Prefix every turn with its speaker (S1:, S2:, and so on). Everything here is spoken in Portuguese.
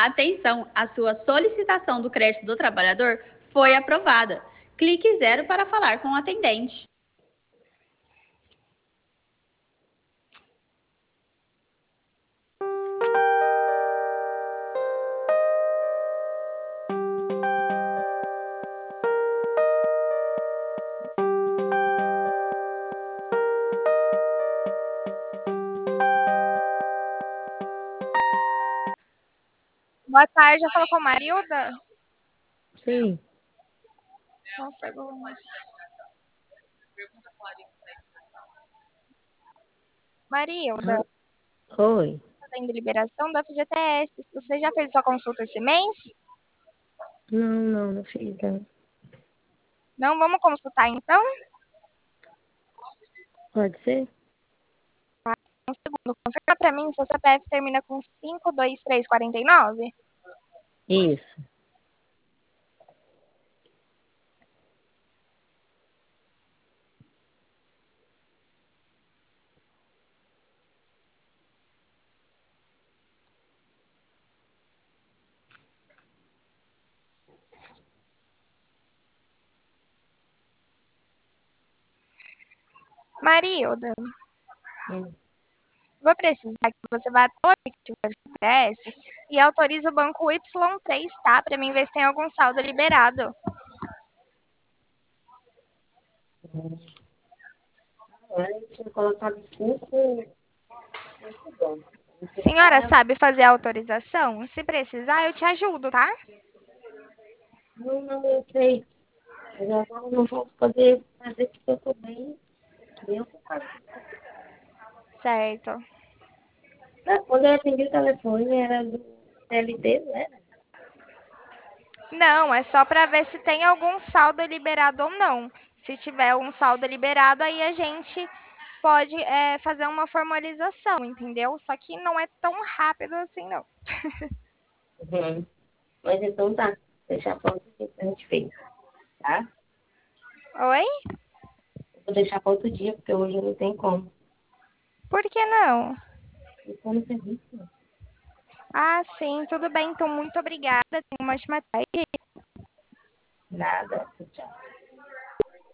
S1: Atenção, a sua solicitação do crédito do trabalhador foi aprovada. Clique zero para falar com o atendente.
S2: Boa tarde, já falou com a Marilda?
S3: Sim.
S2: Uma pergunta. Marilda,
S3: Oi.
S2: fazendo liberação da FGTS. Você já fez sua consulta esse mês?
S3: Não fiz, não.
S2: Não, vamos consultar então?
S3: Pode ser?
S2: Um segundo, confirma para mim, seu CPF termina com 52349?
S3: Isso.
S2: Marilda,
S3: Hum.
S2: vou precisar que você vá até o aplicativo da FGTS e autorize o banco Y3, tá? Para mim ver se tem algum saldo liberado.
S3: Agora eu tinha colocado 5 dólares.
S2: Senhora, sabe fazer a autorização? Se precisar, eu te ajudo, tá?
S3: Não, eu sei. Mas agora eu não vou poder fazer porque eu tô bem ocupada.
S2: Certo.
S3: Quando eu atendi o telefone era do CLT, né?
S2: Não, é só para ver se tem algum saldo liberado ou não. Se tiver um saldo liberado, aí a gente pode fazer uma formalização, entendeu? Só que não é tão rápido assim, não.
S3: Uhum. Mas então tá. Deixar para outro dia pra gente ver, tá?
S2: Oi?
S3: Eu vou deixar para outro dia, porque hoje não tem como.
S2: Por que não?
S3: Eu tô no serviço.
S2: Ah, sim, tudo bem. Então, muito obrigada. Tenha uma ótima tarde.
S3: Nada. Tchau.